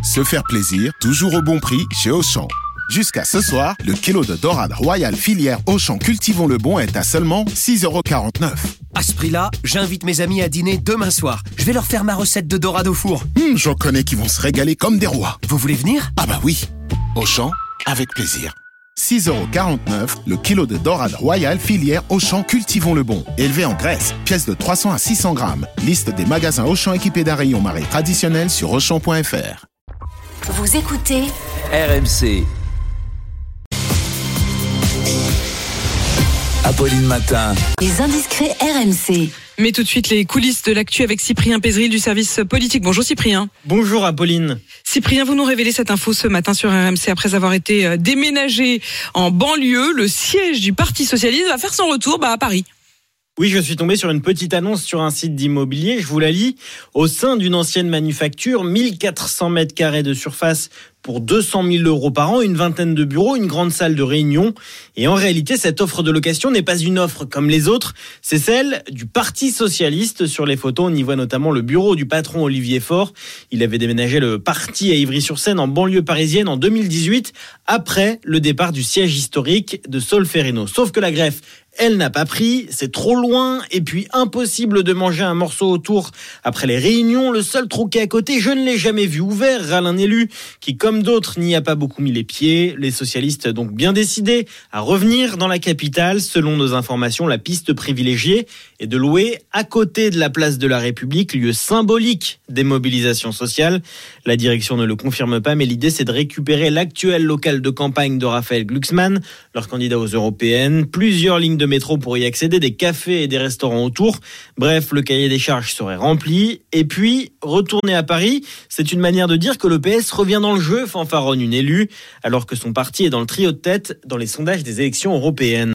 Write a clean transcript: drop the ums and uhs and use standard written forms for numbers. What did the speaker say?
Se faire plaisir, toujours au bon prix chez Auchan. Jusqu'à ce soir, le kilo de dorade royale filière Auchan Cultivons le Bon est à seulement 6,49€. À ce prix-là, j'invite mes amis à dîner demain soir. Je vais leur faire ma recette de dorade au four. J'en connais qui vont se régaler comme des rois. Vous voulez venir ? Ah bah oui. Auchan, avec plaisir. 6,49€ le kilo de dorade royale filière Auchan Cultivons le Bon. Élevé en Grèce, pièce de 300 à 600 grammes. Liste des magasins Auchan équipés d'un rayon marée traditionnel sur Auchan.fr. Vous écoutez RMC. Apolline Matin. Les indiscrets RMC. Mais tout de suite, les coulisses de l'actu avec Cyprien Pézeril du service politique. Bonjour Cyprien. Bonjour Apolline. Cyprien, vous nous révélez cette info ce matin sur RMC. Après avoir été déménagé en banlieue, le siège du Parti Socialiste va faire son retour à Paris. Oui, je suis tombé sur une petite annonce sur un site d'immobilier, je vous la lis. Au sein d'une ancienne manufacture, 1400 mètres carrés de surface pour 200 000 € par an, une vingtaine de bureaux, une grande salle de réunion. Et en réalité, cette offre de location n'est pas une offre comme les autres, c'est celle du Parti Socialiste. Sur les photos, on y voit notamment le bureau du patron Olivier Faure. Il avait déménagé le parti à Ivry-sur-Seine en banlieue parisienne en 2018, après le départ du siège historique de Solferino. Sauf que la greffe, elle n'a pas pris, c'est trop loin, et puis impossible de manger un morceau autour après les réunions. Le seul troquet à côté, je ne l'ai jamais vu ouvert, râle un élu qui, comme d'autres, n'y a pas beaucoup mis les pieds. Les socialistes donc bien décidés à revenir dans la capitale. Selon nos informations, la piste privilégiée est de louer à côté de la place de la République, lieu symbolique des mobilisations sociales. La direction ne le confirme pas, mais l'idée c'est de récupérer l'actuel local de campagne de Raphaël Glucksmann, leur candidat aux européennes. Plusieurs lignes de métro pour y accéder, des cafés et des restaurants autour. Bref, le cahier des charges serait rempli. Et puis, retourner à Paris, c'est une manière de dire que le PS revient dans le jeu, fanfaronne une élue, alors que son parti est dans le trio de tête dans les sondages des élections européennes.